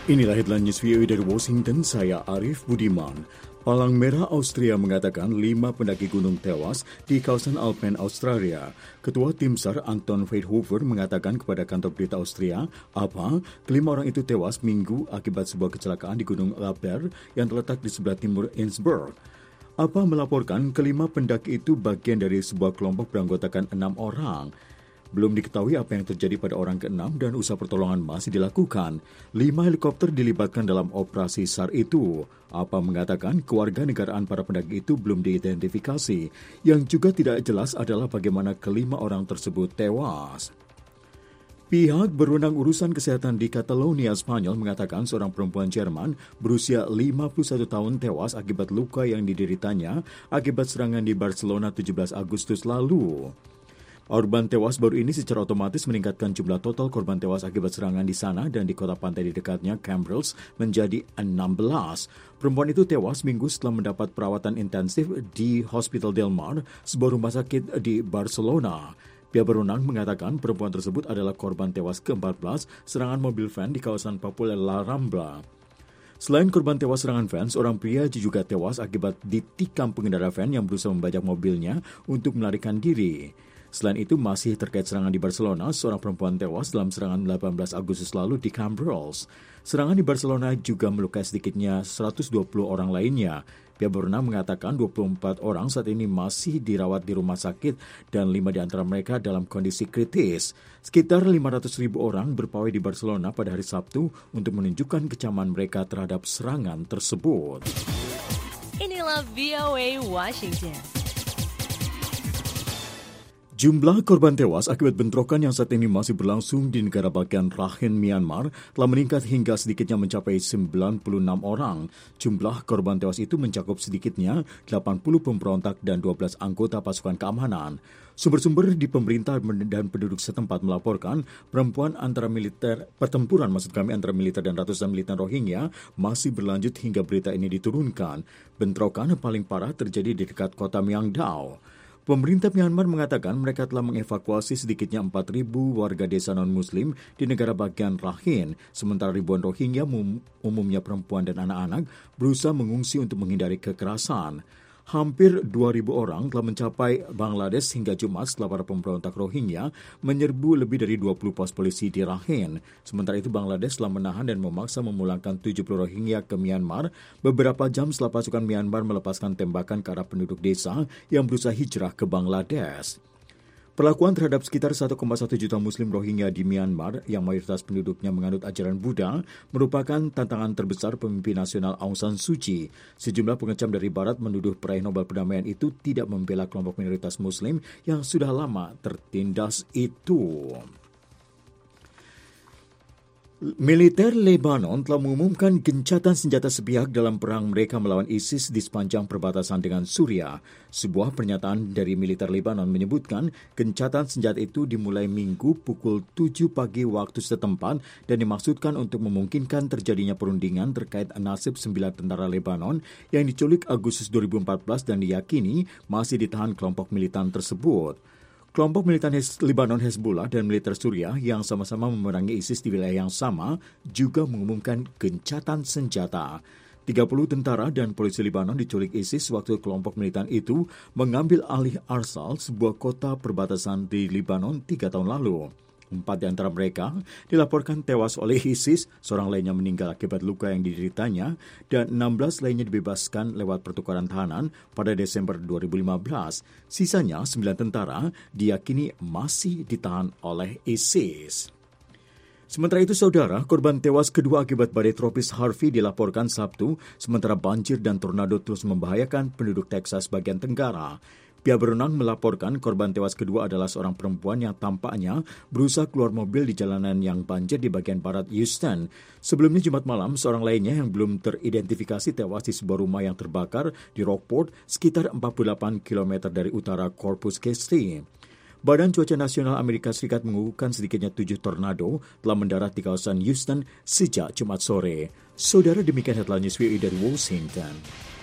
Inilah headline news VOA dari Washington, saya Arif Budiman. Palang Merah Austria mengatakan 5 pendaki gunung tewas di kawasan Alpen, Australia. Ketua Tim SAR Anton Veithofer mengatakan kepada kantor berita Austria, kelima orang itu tewas Minggu akibat sebuah kecelakaan di Gunung Laber yang terletak di sebelah timur Innsbruck. Melaporkan kelima pendaki itu bagian dari sebuah kelompok beranggotakan 6 orang. Belum diketahui apa yang terjadi pada orang ke-6 dan usaha pertolongan masih dilakukan. 5 helikopter dilibatkan dalam operasi SAR itu. Mengatakan keluarga negaraan para pendaki itu belum diidentifikasi. Yang juga tidak jelas adalah bagaimana kelima orang tersebut tewas. Pihak berwenang urusan kesehatan di Catalonia, Spanyol mengatakan seorang perempuan Jerman berusia 51 tahun tewas akibat luka yang dideritanya akibat serangan di Barcelona 17 Agustus lalu. Korban tewas baru ini secara otomatis meningkatkan jumlah total korban tewas akibat serangan di sana dan di kota pantai di dekatnya, Cambrils, menjadi 16. Perempuan itu tewas minggu setelah mendapat perawatan intensif di Hospital del Mar, sebuah rumah sakit di Barcelona. Pihak berwenang mengatakan perempuan tersebut adalah korban tewas ke-14 serangan mobil van di kawasan populer La Rambla. Selain korban tewas serangan van, seorang pria juga tewas akibat ditikam pengendara van yang berusaha membajak mobilnya untuk melarikan diri. Selain itu, masih terkait serangan di Barcelona, seorang perempuan tewas dalam serangan 18 Agustus lalu di Cambrils. Serangan di Barcelona juga melukai sedikitnya 120 orang lainnya. Pihak berwenang mengatakan 24 orang saat ini masih dirawat di rumah sakit dan 5 di antara mereka dalam kondisi kritis. Sekitar 500.000 orang berpawai di Barcelona pada hari Sabtu untuk menunjukkan kecaman mereka terhadap serangan tersebut. Inilah VOA Washington. Jumlah korban tewas akibat bentrokan yang saat ini masih berlangsung di negara bagian Rakhine, Myanmar telah meningkat hingga sedikitnya mencapai 96 orang. Jumlah korban tewas itu mencakup sedikitnya 80 pemberontak dan 12 anggota pasukan keamanan. Sumber-sumber di pemerintah dan penduduk setempat melaporkan pertempuran antara militer dan ratusan militan Rohingya masih berlanjut hingga berita ini diturunkan. Bentrokan paling parah terjadi di dekat kota Myangdao. Pemerintah Myanmar mengatakan mereka telah mengevakuasi sedikitnya 4.000 warga desa non-muslim di negara bagian Rakhine, sementara ribuan Rohingya, umumnya perempuan dan anak-anak, berusaha mengungsi untuk menghindari kekerasan. Hampir 2.000 orang telah mencapai Bangladesh hingga Jumat setelah para pemberontak Rohingya menyerbu lebih dari 20 pos polisi di Rakhine. Sementara itu Bangladesh telah menahan dan memaksa memulangkan 70 Rohingya ke Myanmar beberapa jam setelah pasukan Myanmar melepaskan tembakan ke arah penduduk desa yang berusaha hijrah ke Bangladesh. Perlakuan terhadap sekitar 1,1 juta Muslim Rohingya di Myanmar yang mayoritas penduduknya menganut ajaran Buddha merupakan tantangan terbesar pemimpin nasional Aung San Suu Kyi. Sejumlah pengecam dari Barat menuduh peraih Nobel Perdamaian itu tidak membela kelompok minoritas Muslim yang sudah lama tertindas itu. Militer Lebanon telah mengumumkan gencatan senjata sepihak dalam perang mereka melawan ISIS di sepanjang perbatasan dengan Suriah. Sebuah pernyataan dari militer Lebanon menyebutkan gencatan senjata itu dimulai Minggu pukul 7 pagi waktu setempat dan dimaksudkan untuk memungkinkan terjadinya perundingan terkait nasib 9 tentara Lebanon yang diculik Agustus 2014 dan diyakini masih ditahan kelompok militan tersebut. Kelompok militan Lebanon Hezbollah dan militer Suriah yang sama-sama memerangi ISIS di wilayah yang sama juga mengumumkan gencatan senjata. 30 tentara dan polisi Lebanon diculik ISIS waktu kelompok militan itu mengambil alih Arsal, sebuah kota perbatasan di Lebanon 3 tahun lalu. 4 di antara mereka dilaporkan tewas oleh ISIS, seorang lainnya meninggal akibat luka yang dideritanya, dan 16 lainnya dibebaskan lewat pertukaran tahanan pada Desember 2015. Sisanya 9 tentara diyakini masih ditahan oleh ISIS. Sementara itu, saudara, korban tewas kedua akibat badai tropis Harvey dilaporkan Sabtu, sementara banjir dan tornado terus membahayakan penduduk Texas bagian tenggara. Pihak berwenang melaporkan korban tewas kedua adalah seorang perempuan yang tampaknya berusaha keluar mobil di jalanan yang banjir di bagian barat Houston. Sebelumnya Jumat malam, seorang lainnya yang belum teridentifikasi tewas di sebuah rumah yang terbakar di Rockport, sekitar 48 km dari utara Corpus Christi. Badan Cuaca Nasional Amerika Serikat mengukuhkan sedikitnya 7 tornado telah mendarat di kawasan Houston sejak Jumat sore. Saudara, demikian headline news dari Washington.